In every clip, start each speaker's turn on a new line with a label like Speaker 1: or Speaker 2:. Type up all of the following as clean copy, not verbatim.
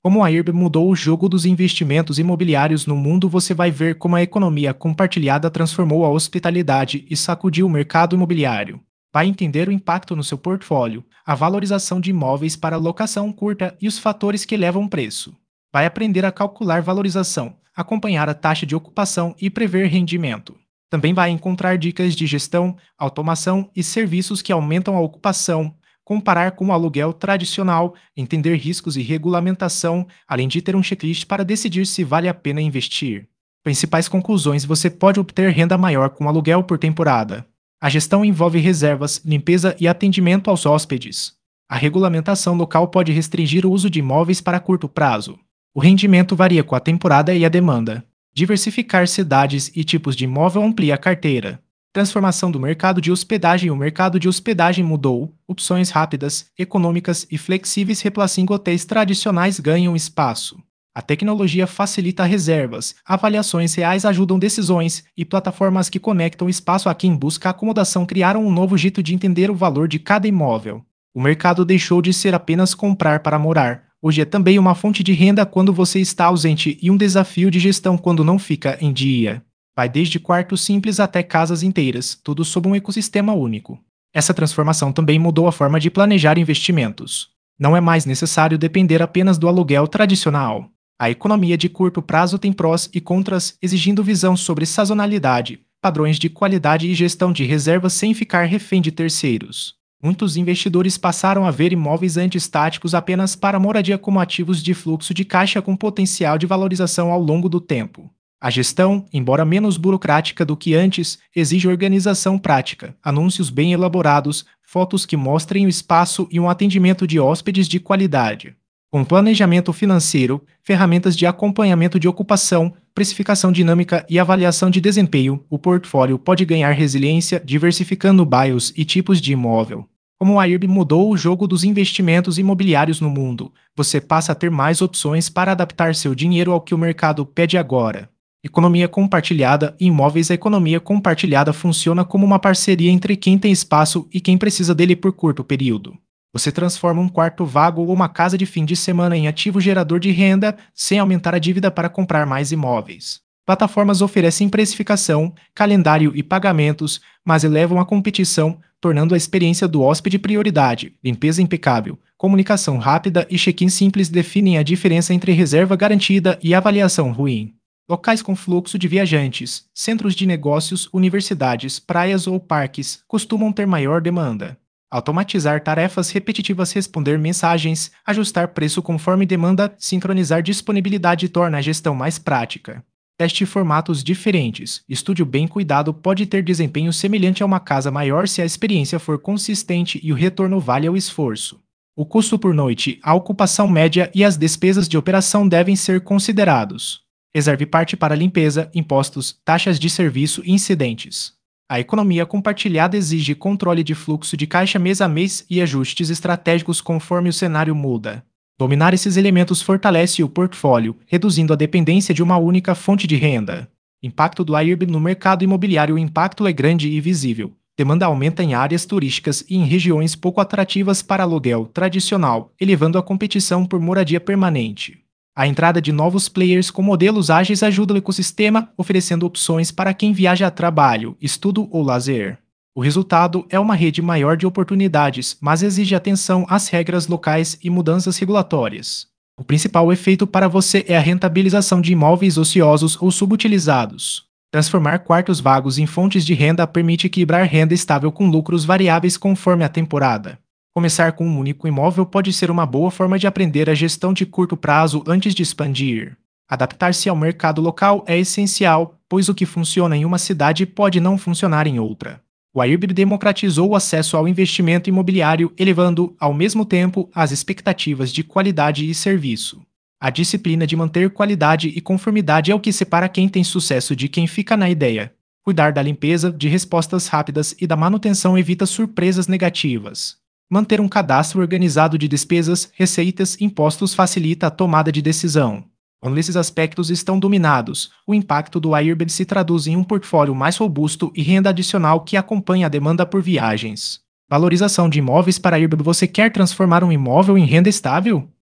Speaker 1: Como a IRB mudou o jogo dos investimentos imobiliários no mundo, você vai ver como a economia compartilhada transformou a hospitalidade e sacudiu o mercado imobiliário. Vai entender o impacto no seu portfólio, a valorização de imóveis para locação curta e os fatores que levam o preço. Vai aprender a calcular valorização, acompanhar a taxa de ocupação e prever rendimento. Também vai encontrar dicas de gestão, automação e serviços que aumentam a ocupação, comparar com o aluguel tradicional, entender riscos e regulamentação, além de ter um checklist para decidir se vale a pena investir. Principais conclusões: você pode obter renda maior com aluguel por temporada. A gestão envolve reservas, limpeza e atendimento aos hóspedes. A regulamentação local pode restringir o uso de imóveis para curto prazo. O rendimento varia com a temporada e a demanda. Diversificar cidades e tipos de imóvel amplia a carteira. Transformação do mercado de hospedagem: o mercado de hospedagem mudou, opções rápidas, econômicas e flexíveis reemplacem hotéis tradicionais ganham espaço. A tecnologia facilita reservas, avaliações reais ajudam decisões e plataformas que conectam espaço a quem busca acomodação criaram um novo jeito de entender o valor de cada imóvel. O mercado deixou de ser apenas comprar para morar. Hoje é também uma fonte de renda quando você está ausente e um desafio de gestão quando não fica em dia. Vai desde quartos simples até casas inteiras, tudo sob um ecossistema único. Essa transformação também mudou a forma de planejar investimentos. Não é mais necessário depender apenas do aluguel tradicional. A economia de curto prazo tem prós e contras, exigindo visão sobre sazonalidade, padrões de qualidade e gestão de reservas sem ficar refém de terceiros. Muitos investidores passaram a ver imóveis anti-estáticos apenas para moradia como ativos de fluxo de caixa com potencial de valorização ao longo do tempo. A gestão, embora menos burocrática do que antes, exige organização prática, anúncios bem elaborados, fotos que mostrem o espaço e um atendimento de hóspedes de qualidade. Com planejamento financeiro, ferramentas de acompanhamento de ocupação, precificação dinâmica e avaliação de desempenho, o portfólio pode ganhar resiliência diversificando bios e tipos de imóvel. Como a IRB mudou o jogo dos investimentos imobiliários no mundo, você passa a ter mais opções para adaptar seu dinheiro ao que o mercado pede agora. Economia compartilhada e imóveis. A economia compartilhada funciona como uma parceria entre quem tem espaço e quem precisa dele por curto período. Você transforma um quarto vago ou uma casa de fim de semana em ativo gerador de renda, sem aumentar a dívida para comprar mais imóveis. Plataformas oferecem precificação, calendário e pagamentos, mas elevam a competição, tornando a experiência do hóspede prioridade. Limpeza impecável, comunicação rápida e check-in simples definem a diferença entre reserva garantida e avaliação ruim. Locais com fluxo de viajantes, centros de negócios, universidades, praias ou parques costumam ter maior demanda. Automatizar tarefas repetitivas, responder mensagens, ajustar preço conforme demanda, sincronizar disponibilidade torna a gestão mais prática. Teste formatos diferentes. Estúdio bem cuidado pode ter desempenho semelhante a uma casa maior se a experiência for consistente e o retorno vale o esforço. O custo por noite, a ocupação média e as despesas de operação devem ser considerados. Reserve parte para limpeza, impostos, taxas de serviço e incidentes. A economia compartilhada exige controle de fluxo de caixa mês a mês e ajustes estratégicos conforme o cenário muda. Dominar esses elementos fortalece o portfólio, reduzindo a dependência de uma única fonte de renda. Impacto do IRB no mercado imobiliário. O impacto é grande e visível. Demanda aumenta em áreas turísticas e em regiões pouco atrativas para aluguel tradicional, elevando a competição por moradia permanente. A entrada de novos players com modelos ágeis ajuda o ecossistema, oferecendo opções para quem viaja a trabalho, estudo ou lazer. O resultado é uma rede maior de oportunidades, mas exige atenção às regras locais e mudanças regulatórias. O principal efeito para você é a rentabilização de imóveis ociosos ou subutilizados. Transformar quartos vagos em fontes de renda permite equilibrar renda estável com lucros variáveis conforme a temporada. Começar com um único imóvel pode ser uma boa forma de aprender a gestão de curto prazo antes de expandir. Adaptar-se ao mercado local é essencial, pois o que funciona em uma cidade pode não funcionar em outra. O IRB democratizou o acesso ao investimento imobiliário, elevando, ao mesmo tempo, as expectativas de qualidade e serviço. A disciplina de manter qualidade e conformidade é o que separa quem tem sucesso de quem fica na ideia. Cuidar da limpeza, de respostas rápidas e da manutenção evita surpresas negativas. Manter um cadastro organizado de despesas, receitas e impostos facilita a tomada de decisão. Quando esses aspectos estão dominados, o impacto do IRB se traduz em um portfólio mais robusto e renda adicional que acompanha a demanda por viagens. Valorização de imóveis para IRB. Você quer transformar um imóvel em renda estável?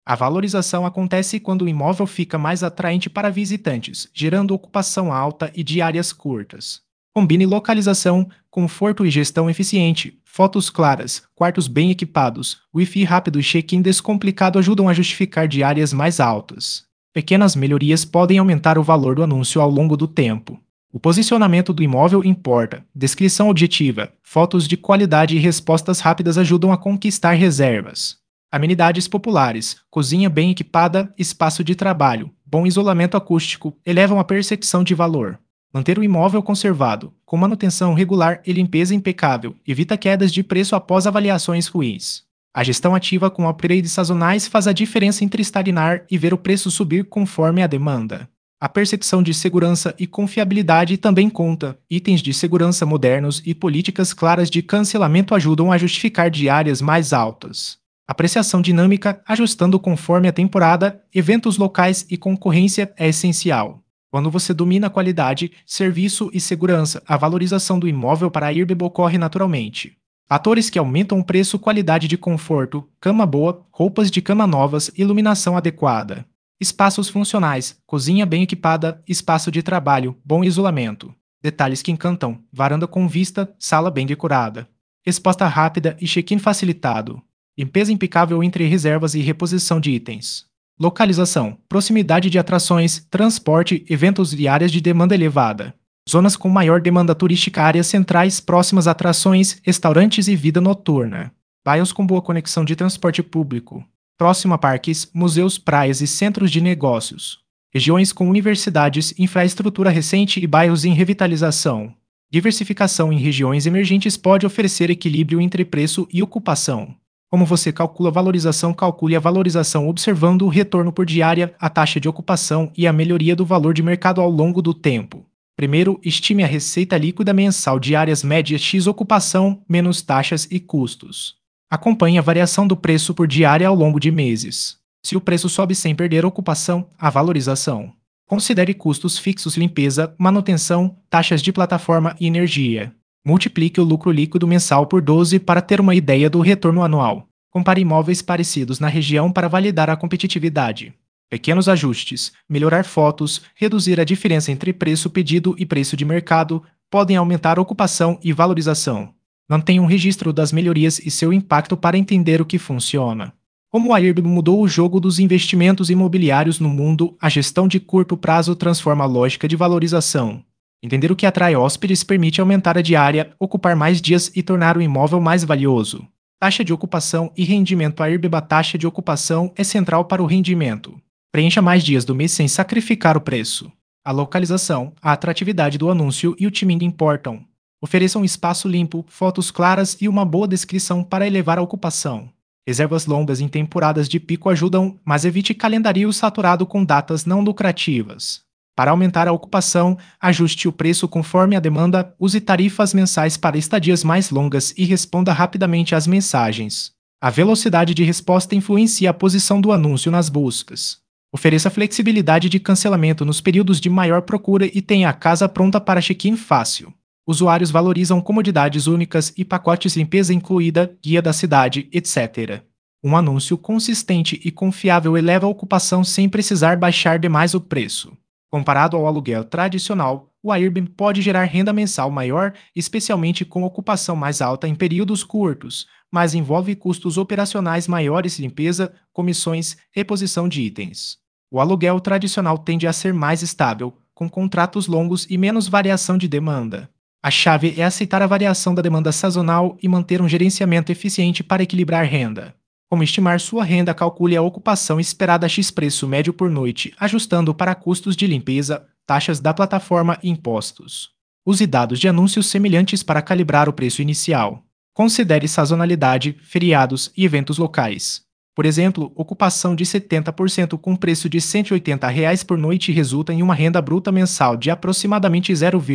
Speaker 1: A valorização acontece quando o imóvel fica mais atraente para visitantes, gerando ocupação alta e diárias curtas. Combine localização, conforto e gestão eficiente. Fotos claras, quartos bem equipados, Wi-Fi rápido e check-in descomplicado ajudam a justificar diárias mais altas. Pequenas melhorias podem aumentar o valor do anúncio ao longo do tempo. O posicionamento do imóvel importa. Descrição objetiva, fotos de qualidade e respostas rápidas ajudam a conquistar reservas. Amenidades populares, cozinha bem equipada, espaço de trabalho, bom isolamento acústico elevam a percepção de valor. Manter o imóvel conservado, com manutenção regular e limpeza impecável, evita quedas de preço após avaliações ruins. A gestão ativa com upgrades sazonais faz a diferença entre estagnar e ver o preço subir conforme a demanda. A percepção de segurança e confiabilidade também conta. Itens de segurança modernos e políticas claras de cancelamento ajudam a justificar diárias mais altas. Apreciação dinâmica, ajustando conforme a temporada, eventos locais e concorrência é essencial. Quando você domina a qualidade, serviço e segurança, a valorização do imóvel para a IRB ocorre naturalmente. Fatores que aumentam o preço: qualidade de conforto, cama boa, roupas de cama novas, iluminação adequada. Espaços funcionais, cozinha bem equipada, espaço de trabalho, bom isolamento. Detalhes que encantam, varanda com vista, sala bem decorada. Resposta rápida e check-in facilitado. Limpeza impecável entre reservas e reposição de itens. Localização, proximidade de atrações, transporte, eventos e áreas de demanda elevada. Zonas com maior demanda turística, áreas centrais próximas a atrações, restaurantes e vida noturna. Bairros com boa conexão de transporte público. Próximo a parques, museus, praias e centros de negócios. Regiões com universidades, infraestrutura recente e bairros em revitalização. Diversificação em regiões emergentes pode oferecer equilíbrio entre preço e ocupação. Como você calcula a valorização? Calcule a valorização observando o retorno por diária, a taxa de ocupação e a melhoria do valor de mercado ao longo do tempo. Primeiro, estime a receita líquida mensal diárias médias X ocupação menos taxas e custos. Acompanhe a variação do preço por diária ao longo de meses. Se o preço sobe sem perder a ocupação, a valorização. Considere custos fixos: limpeza, manutenção, taxas de plataforma e energia. Multiplique o lucro líquido mensal por 12 para ter uma ideia do retorno anual. Compare imóveis parecidos na região para validar a competitividade. Pequenos ajustes, melhorar fotos, reduzir a diferença entre preço pedido e preço de mercado, podem aumentar a ocupação e valorização. Mantenha um registro das melhorias e seu impacto para entender o que funciona. Como a IRB mudou o jogo dos investimentos imobiliários no mundo, a gestão de curto prazo transforma a lógica de valorização. Entender o que atrai hóspedes permite aumentar a diária, ocupar mais dias e tornar o imóvel mais valioso. Taxa de ocupação e rendimento. A IRB, a taxa de ocupação é central para o rendimento. Preencha mais dias do mês sem sacrificar o preço. A localização, a atratividade do anúncio e o timing importam. Ofereça um espaço limpo, fotos claras e uma boa descrição para elevar a ocupação. Reservas longas em temporadas de pico ajudam, mas evite calendário saturado com datas não lucrativas. Para aumentar a ocupação, ajuste o preço conforme a demanda, use tarifas mensais para estadias mais longas e responda rapidamente às mensagens. A velocidade de resposta influencia a posição do anúncio nas buscas. Ofereça flexibilidade de cancelamento nos períodos de maior procura e tenha a casa pronta para check-in fácil. Usuários valorizam comodidades únicas e pacotes limpeza incluída, guia da cidade, etc. Um anúncio consistente e confiável eleva a ocupação sem precisar baixar demais o preço. Comparado ao aluguel tradicional, o Airbnb pode gerar renda mensal maior, especialmente com ocupação mais alta em períodos curtos, mas envolve custos operacionais maiores: limpeza, comissões, reposição de itens. O aluguel tradicional tende a ser mais estável, com contratos longos e menos variação de demanda. A chave é aceitar a variação da demanda sazonal e manter um gerenciamento eficiente para equilibrar renda. Como estimar sua renda? Calcule a ocupação esperada X preço médio por noite, ajustando para custos de limpeza, taxas da plataforma e impostos. Use dados de anúncios semelhantes para calibrar o preço inicial. Considere sazonalidade, feriados e eventos locais. Por exemplo, ocupação de 70% com preço de R$ 180 por noite resulta em uma renda bruta mensal de aproximadamente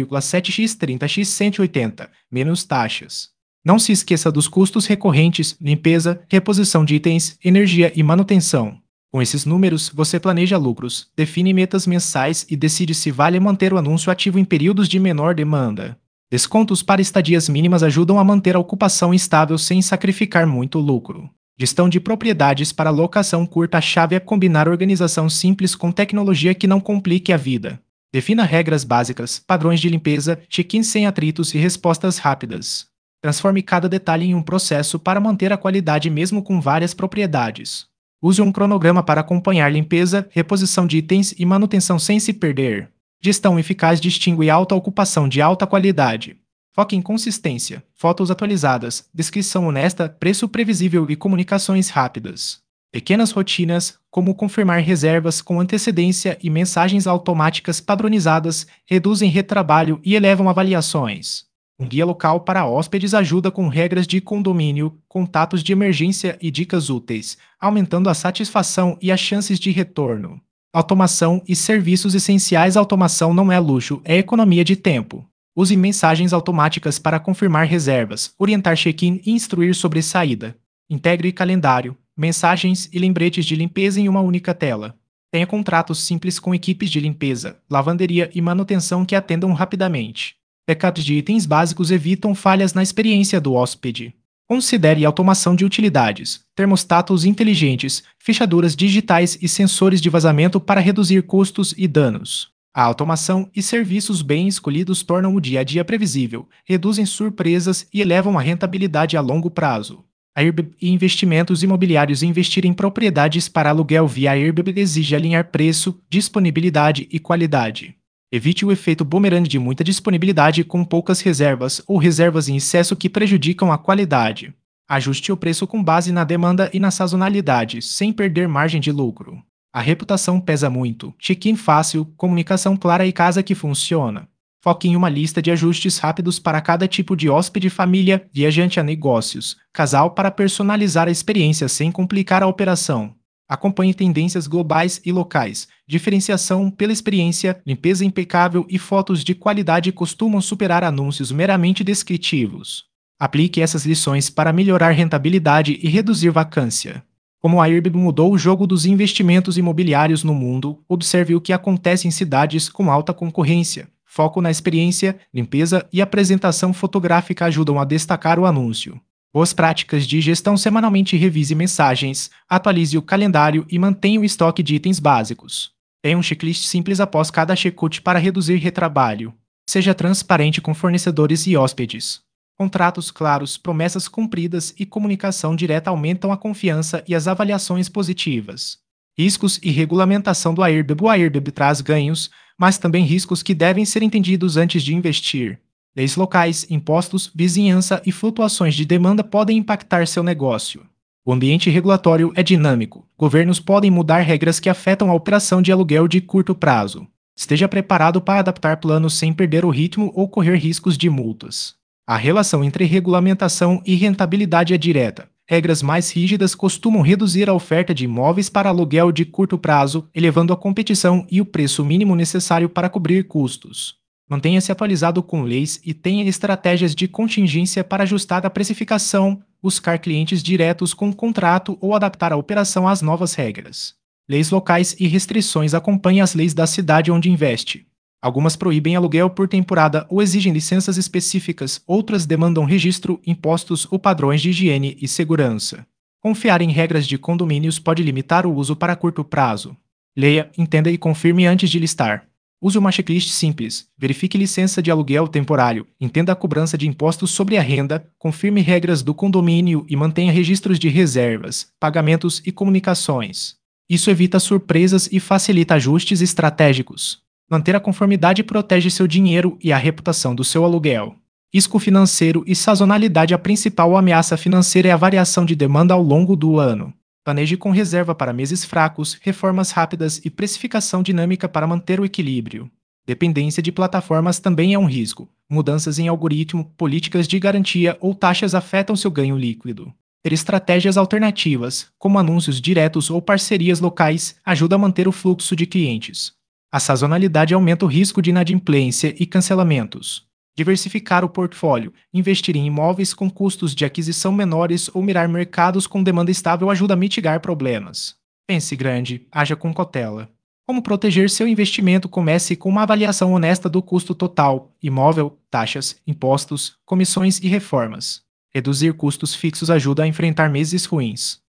Speaker 1: 0,7x 30x 180, menos taxas. Não se esqueça dos custos recorrentes: limpeza, reposição de itens, energia e manutenção. Com esses números, você planeja lucros, define metas mensais e decide se vale manter o anúncio ativo em períodos de menor demanda. Descontos para estadias mínimas ajudam a manter a ocupação estável sem sacrificar muito lucro. Gestão de propriedades para locação curta. A chave é combinar organização simples com tecnologia que não complique a vida. Defina regras básicas, padrões de limpeza, check-ins sem atritos e respostas rápidas. Transforme cada detalhe em um processo para manter a qualidade mesmo com várias propriedades. Use um cronograma para acompanhar limpeza, reposição de itens e manutenção sem se perder. Gestão eficaz distingue alta ocupação de alta qualidade. Foque em consistência, fotos atualizadas, descrição honesta, preço previsível e comunicações rápidas. Pequenas rotinas, como confirmar reservas com antecedência e mensagens automáticas padronizadas, reduzem retrabalho e elevam avaliações. Um guia local para hóspedes ajuda com regras de condomínio, contatos de emergência e dicas úteis, aumentando a satisfação e as chances de retorno. Automação e serviços essenciais. Automação não é luxo, é economia de tempo. Use mensagens automáticas para confirmar reservas, orientar check-in e instruir sobre saída. Integre calendário, mensagens e lembretes de limpeza em uma única tela. Tenha contratos simples com equipes de limpeza, lavanderia e manutenção que atendam rapidamente. Backups de itens básicos evitam falhas na experiência do hóspede. Considere automação de utilidades, termostatos inteligentes, fechaduras digitais e sensores de vazamento para reduzir custos e danos. A automação e serviços bem escolhidos tornam o dia a dia previsível, reduzem surpresas e elevam a rentabilidade a longo prazo. Airbnb e investimentos imobiliários. Investir em propriedades para aluguel via Airbnb exige alinhar preço, disponibilidade e qualidade. Evite o efeito bumerangue de muita disponibilidade com poucas reservas ou reservas em excesso que prejudicam a qualidade. Ajuste o preço com base na demanda e na sazonalidade, sem perder margem de lucro. A reputação pesa muito. Check-in fácil, comunicação clara e casa que funciona. Foque em uma lista de ajustes rápidos para cada tipo de hóspede, família, viajante a negócios, casal, para personalizar a experiência sem complicar a operação. Acompanhe tendências globais e locais. Diferenciação pela experiência, limpeza impecável e fotos de qualidade costumam superar anúncios meramente descritivos. Aplique essas lições para melhorar rentabilidade e reduzir vacância. Como a Airbnb mudou o jogo dos investimentos imobiliários no mundo, observe o que acontece em cidades com alta concorrência. Foco na experiência, limpeza e apresentação fotográfica ajudam a destacar o anúncio. Boas práticas de gestão. Semanalmente revise mensagens, atualize o calendário e mantenha o estoque de itens básicos. Tenha um checklist simples após cada checkout para reduzir retrabalho. Seja transparente com fornecedores e hóspedes. Contratos claros, promessas cumpridas e comunicação direta aumentam a confiança e as avaliações positivas. Riscos e regulamentação do Airbnb. O Airbnb traz ganhos, mas também riscos que devem ser entendidos antes de investir. Leis locais, impostos, vizinhança e flutuações de demanda podem impactar seu negócio. O ambiente regulatório é dinâmico. Governos podem mudar regras que afetam a operação de aluguel de curto prazo. Esteja preparado para adaptar planos sem perder o ritmo ou correr riscos de multas. A relação entre regulamentação e rentabilidade é direta. Regras mais rígidas costumam reduzir a oferta de imóveis para aluguel de curto prazo, elevando a competição e o preço mínimo necessário para cobrir custos. Mantenha-se atualizado com leis e tenha estratégias de contingência para ajustar a precificação, buscar clientes diretos com contrato ou adaptar a operação às novas regras. Leis locais e restrições. Acompanhe as leis da cidade onde investe. Algumas proíbem aluguel por temporada ou exigem licenças específicas, outras demandam registro, impostos ou padrões de higiene e segurança. Confiar em regras de condomínios pode limitar o uso para curto prazo. Leia, entenda e confirme antes de listar. Use uma checklist simples. Verifique licença de aluguel temporário, entenda a cobrança de impostos sobre a renda, confirme regras do condomínio e mantenha registros de reservas, pagamentos e comunicações. Isso evita surpresas e facilita ajustes estratégicos. Manter a conformidade protege seu dinheiro e a reputação do seu aluguel. Risco financeiro e sazonalidade. A principal ameaça financeira é a variação de demanda ao longo do ano. Planeje com reserva para meses fracos, reformas rápidas e precificação dinâmica para manter o equilíbrio. Dependência de plataformas também é um risco. Mudanças em algoritmo, políticas de garantia ou taxas afetam seu ganho líquido. Ter estratégias alternativas, como anúncios diretos ou parcerias locais, ajuda a manter o fluxo de clientes. A sazonalidade aumenta o risco de inadimplência e cancelamentos. Diversificar o portfólio, investir em imóveis com custos de aquisição menores ou mirar mercados com demanda estável ajuda a mitigar problemas. Pense grande, haja com cautela. Como proteger seu investimento? Comece com uma avaliação honesta do custo total, imóvel, taxas, impostos, comissões e reformas. Reduzir custos fixos ajuda a enfrentar meses ruins.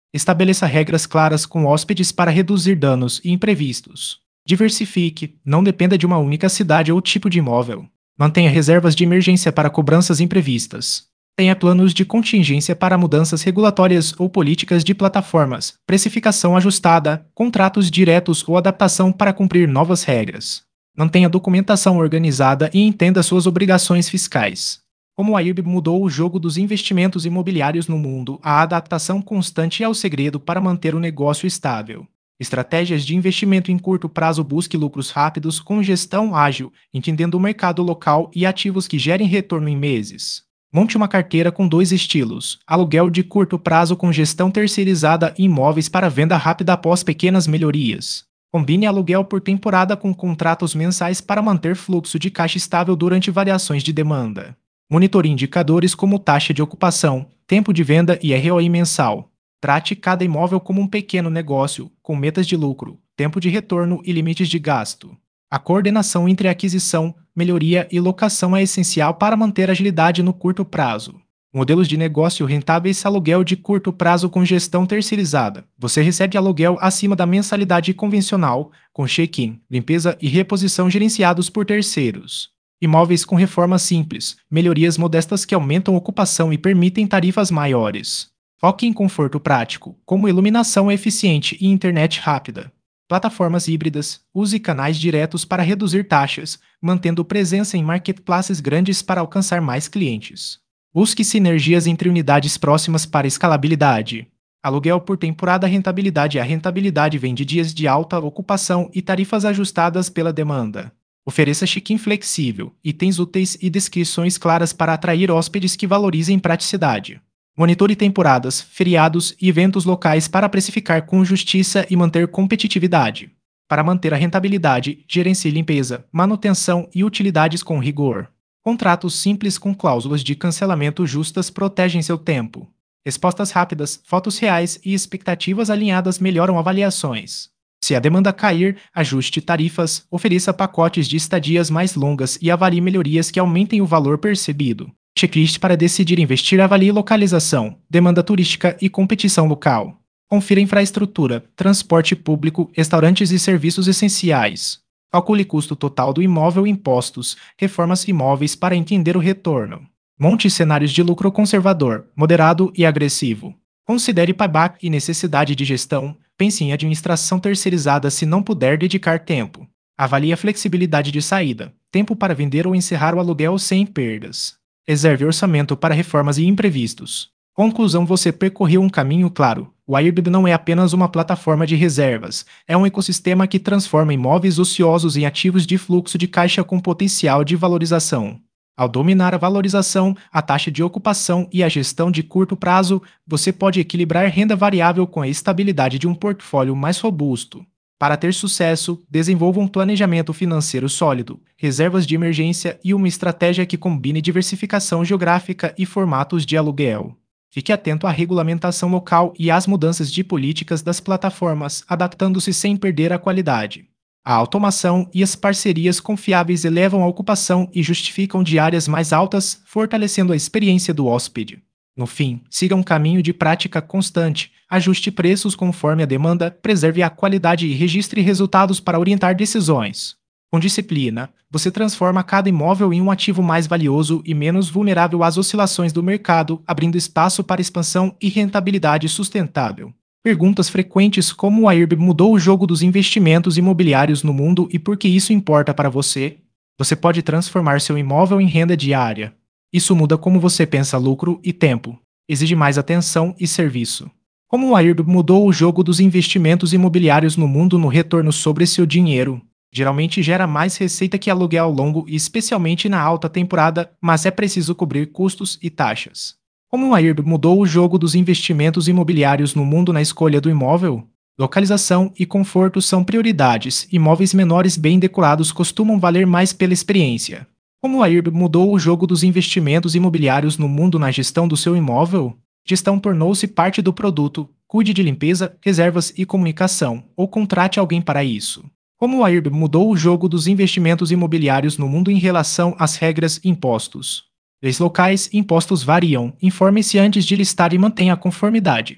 Speaker 1: Estabeleça regras claras com hóspedes para reduzir danos e imprevistos. Diversifique, não dependa de uma única cidade ou tipo de imóvel. Mantenha reservas de emergência para cobranças imprevistas. Tenha planos de contingência para mudanças regulatórias ou políticas de plataformas, precificação ajustada, contratos diretos ou adaptação para cumprir novas regras. Mantenha documentação organizada e entenda suas obrigações fiscais. Como a IRB mudou o jogo dos investimentos imobiliários no mundo, a adaptação constante é o segredo para manter o negócio estável. Estratégias de investimento em curto prazo. Busque lucros rápidos com gestão ágil, entendendo o mercado local e ativos que gerem retorno em meses. Monte uma carteira com dois estilos: aluguel de curto prazo com gestão terceirizada e imóveis para venda rápida após pequenas melhorias. Combine aluguel por temporada com contratos mensais para manter fluxo de caixa estável durante variações de demanda. Monitore indicadores como taxa de ocupação, tempo de venda e ROI mensal. Trate cada imóvel como um pequeno negócio, com metas de lucro, tempo de retorno e limites de gasto. A coordenação entre aquisição, melhoria e locação é essencial para manter agilidade no curto prazo. Modelos de negócio rentáveis. Aluguel de curto prazo com gestão terceirizada. Você recebe aluguel acima da mensalidade convencional, com check-in, limpeza e reposição gerenciados por terceiros. Imóveis com reforma simples, melhorias modestas que aumentam ocupação e permitem tarifas maiores. Foque em conforto prático, como iluminação eficiente e internet rápida. Plataformas híbridas. Use canais diretos para reduzir taxas, mantendo presença em marketplaces grandes para alcançar mais clientes. Busque sinergias entre unidades próximas para escalabilidade. Aluguel por temporada. Rentabilidade. A rentabilidade vem de dias de alta ocupação e tarifas ajustadas pela demanda. Ofereça check-in flexível, itens úteis e descrições claras para atrair hóspedes que valorizem praticidade. Monitore temporadas, feriados e eventos locais para precificar com justiça e manter competitividade. Para manter a rentabilidade, gerencie limpeza, manutenção e utilidades com rigor. Contratos simples com cláusulas de cancelamento justas protegem seu tempo. Respostas rápidas, fotos reais e expectativas alinhadas melhoram avaliações. Se a demanda cair, ajuste tarifas, ofereça pacotes de estadias mais longas e avalie melhorias que aumentem o valor percebido. Checklist para decidir investir. Avalie localização, demanda turística e competição local. Confira infraestrutura, transporte público, restaurantes e serviços essenciais. Calcule custo total do imóvel e impostos, reformas imóveis para entender o retorno. Monte cenários de lucro conservador, moderado e agressivo. Considere payback e necessidade de gestão. Pense em administração terceirizada se não puder dedicar tempo. Avalie a flexibilidade de saída, tempo para vender ou encerrar o aluguel sem perdas. Reserve orçamento para reformas e imprevistos. Conclusão: você percorreu um caminho claro. O Airbnb não é apenas uma plataforma de reservas, é um ecossistema que transforma imóveis ociosos em ativos de fluxo de caixa com potencial de valorização. Ao dominar a valorização, a taxa de ocupação e a gestão de curto prazo, você pode equilibrar renda variável com a estabilidade de um portfólio mais robusto. Para ter sucesso, desenvolva um planejamento financeiro sólido, reservas de emergência e uma estratégia que combine diversificação geográfica e formatos de aluguel. Fique atento à regulamentação local e às mudanças de políticas das plataformas, adaptando-se sem perder a qualidade. A automação e as parcerias confiáveis elevam a ocupação e justificam diárias mais altas, fortalecendo a experiência do hóspede. No fim, siga um caminho de prática constante, ajuste preços conforme a demanda, preserve a qualidade e registre resultados para orientar decisões. Com disciplina, você transforma cada imóvel em um ativo mais valioso e menos vulnerável às oscilações do mercado, abrindo espaço para expansão e rentabilidade sustentável. Perguntas frequentes: como a IRB mudou o jogo dos investimentos imobiliários no mundo e por que isso importa para você? Você pode transformar seu imóvel em renda diária. Isso muda como você pensa lucro e tempo. Exige mais atenção e serviço. Como a IRB mudou o jogo dos investimentos imobiliários no mundo no retorno sobre seu dinheiro? Geralmente gera mais receita que aluguel ao longo e especialmente na alta temporada, mas é preciso cobrir custos e taxas. Como a IRB mudou o jogo dos investimentos imobiliários no mundo na escolha do imóvel? Localização e conforto são prioridades. Imóveis menores bem decorados costumam valer mais pela experiência. Como a IRB mudou o jogo dos investimentos imobiliários no mundo na gestão do seu imóvel? Gestão tornou-se parte do produto. Cuide de limpeza, reservas e comunicação, ou contrate alguém para isso. Como a IRB mudou o jogo dos investimentos imobiliários no mundo em relação às regras e impostos? Leis locais e impostos variam. Informe-se antes de listar e mantenha a conformidade.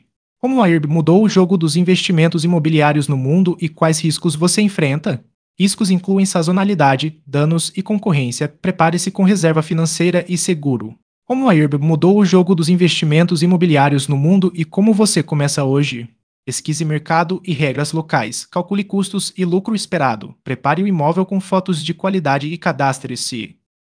Speaker 1: Como a IRB mudou o jogo dos investimentos imobiliários no mundo e quais riscos você enfrenta? Riscos incluem sazonalidade, danos e concorrência. Prepare-se com reserva financeira e seguro. Como a IRB mudou o jogo dos investimentos imobiliários no mundo e como você começa hoje? Pesquise mercado e regras locais. Calcule custos e lucro esperado. Prepare o imóvel com fotos de qualidade e cadastre-se.